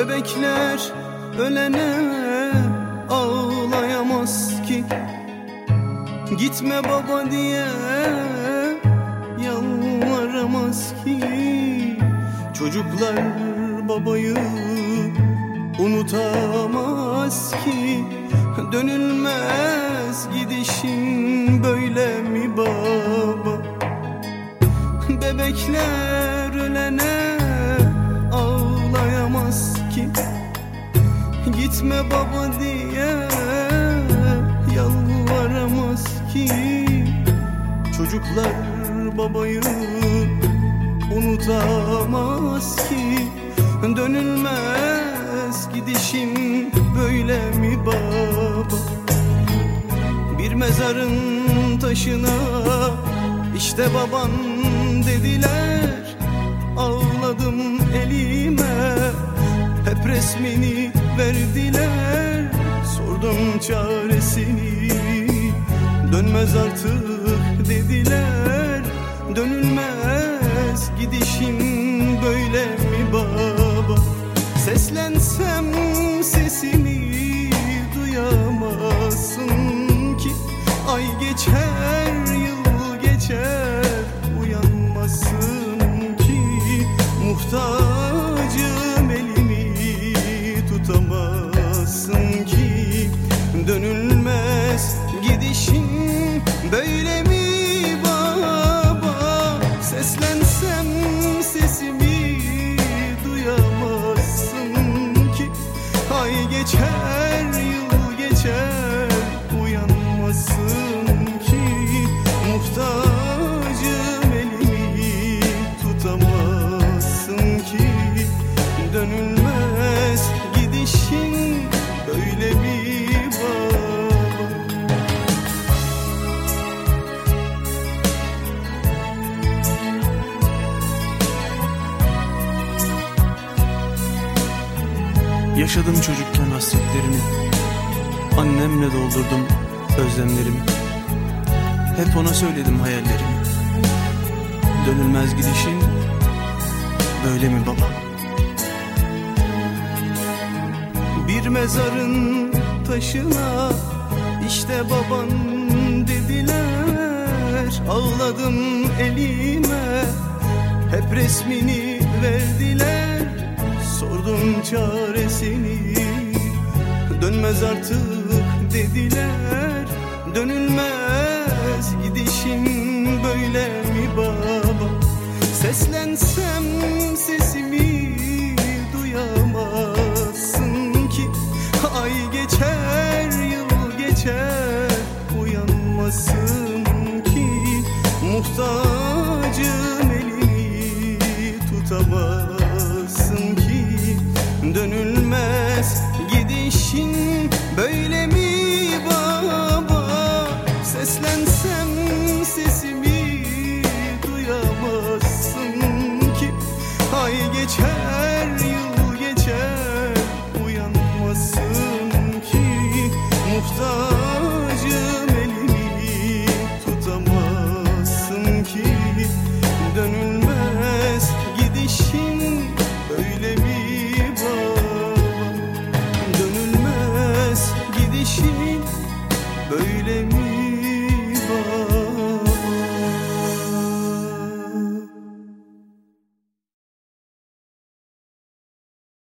Bebekler ölene ağlayamaz ki, gitme baba diye yalvaramaz ki. Çocuklar babayı unutamaz ki, dönülmez gidişin böyle mi baba? Bebekler ölene ağlayamaz ki, gitme baba diye yalvaramaz ki. Çocuklar babayı unutamaz ki, dönülmez gidişin böyle mi baba? Bir mezarın taşına işte baban dediler, ağladım elime, hep resmini verdiler. Sordum çaresini, dönmez artık dediler. Dönülmez gidişin böyle mi baba? Seslensem sesimi duyamazsın ki, ay geçer yıl geçer uyanmasın ki. Muhtacım elimi tutamazsın ki, dönülmez gidişin böyle mi baba? Seslensem sesimi duyamazsın ki, ay geçer yıl geçer uyanmasın ki. Muhtacım elimi tutamazsın ki, dönülmez gidişin böyle mi baba? Yaşadım çocukken hasretlerini, annemle doldurdum özlemlerimi. Hep ona söyledim hayallerimi. Dönülmez gidişin böyle mi baba? Bir mezarın taşına işte baban dediler, ağladım elime, hep resmini verdiler. Sordum çaresini, dönmez artık dediler. Dönülmez gidişin böyle mi baba? Seslensem sesimi duyamazsın ki, ay geçer yıl geçer uyanmasın ki. Muhtacım elini tutamazsın ki, dönülmez gidişin böyle mi baba? Seslensem sesimi duyamazsın ki, ay geçer yıl geçer uyanmasın ki. Muhtaç